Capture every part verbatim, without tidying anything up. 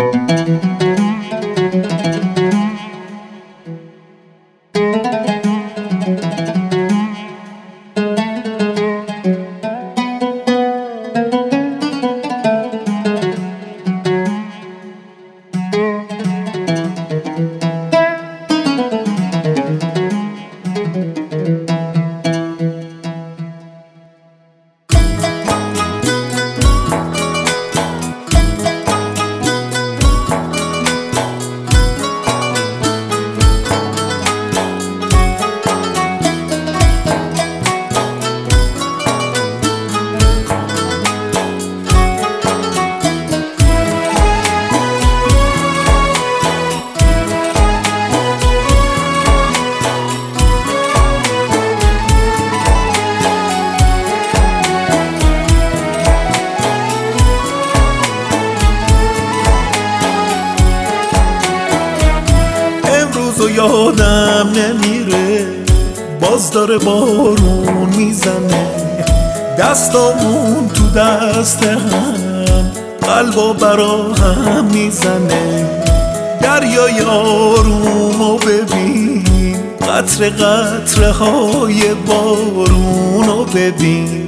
یادم نمیره باز داره بارون میزنه، دستامون تو دست هم قلبا برا هم میزنه. دریای آرومو ببین، قطره قطره های بارونو ببین.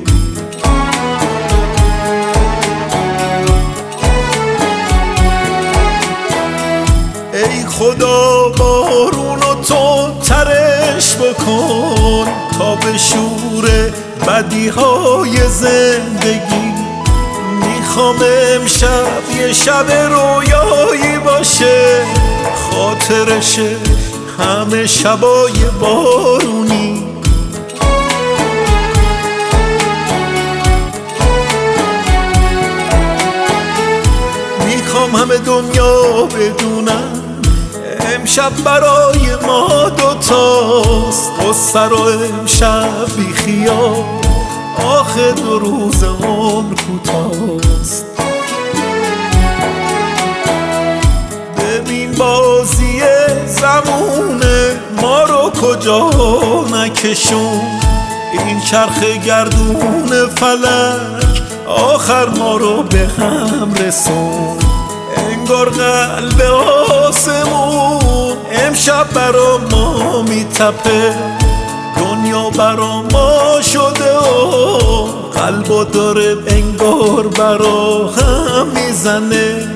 ای خدا بارونو تو ترش بکن تا به شور بدیهای زندگی. میخوام امشب یه شب رویایی باشه، خاطرشه همه شبای بارونی. میخوام همه دنیا بدونن امشب برای ما دوتاست. قصه رو امشب بی خیال، آخه دو روز عمر کوتاست. ببین بازی زمونه ما رو کجا نکشون، این چرخ گردون فلک آخر ما رو به هم رسون. انگار قلب آسمون امشب برا ما میتپه، دنیا برا ما شده و قلبا داره انگار برا هم میزنه.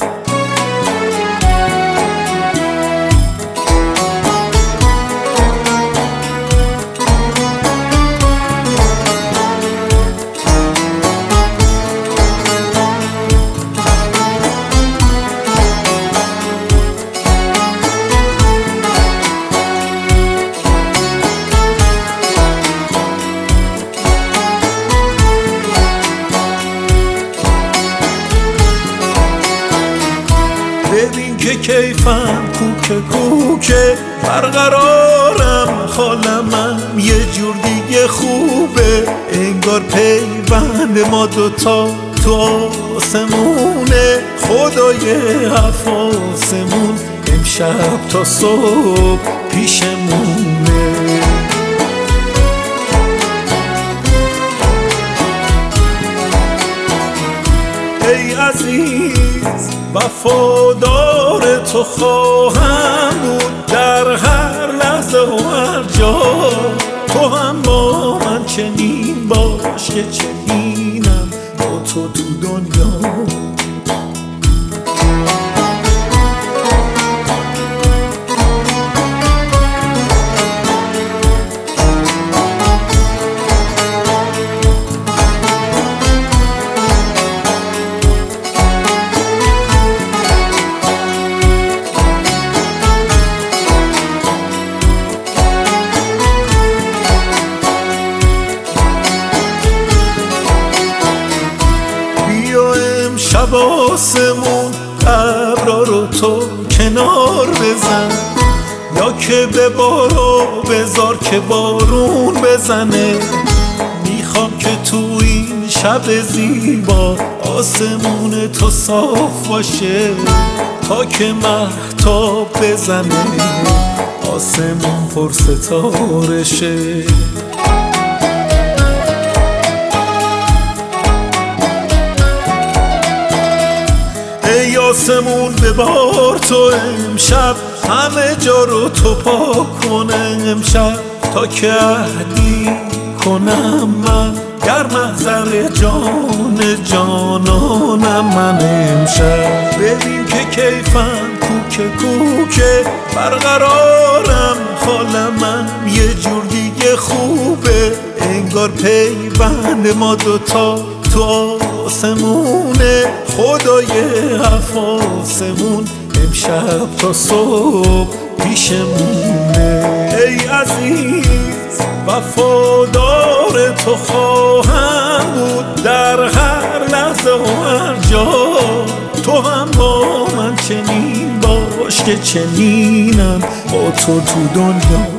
ببین که کیفم کوکه کوکه برقرارم، حالمم یه جور دیگه خوبه. انگار پیوند ما دوتا تو آسمونه، خدای حفاظمون امشب تا صبح پیشمونه. ای عزیز وفادار تو خواهم بود در هر لحظه و هر جا. تو هم با من چنین باش که چنینم با تو تو دنیا. شب آسمون ابرا رو تو کنار بزن، یا که به بارو بذار که بارون بزنه. میخوام که تو این شب زیبا آسمون تو صاف باشه، تا که مهتاب بزنه آسمون پر ستاره شه. ای آسمون ببار تو امشب، همه جا رو تو پاک کن امشب، تا که عهدی کنم من در محضر جان جانانم من امشب. ببین که کیفم کوکه کوکه برقرارم، حال من یه جور دیگه خوبه، انگار پیوند ما دوتا تو آسمونه، خدای حفاظمون امشب تا صبح پیشمونه. ای عزیز وفادار تو خواهم بود در هر لحظه و هر جا، تو هم با من چنین باش که چنینم با تو تو دنیا.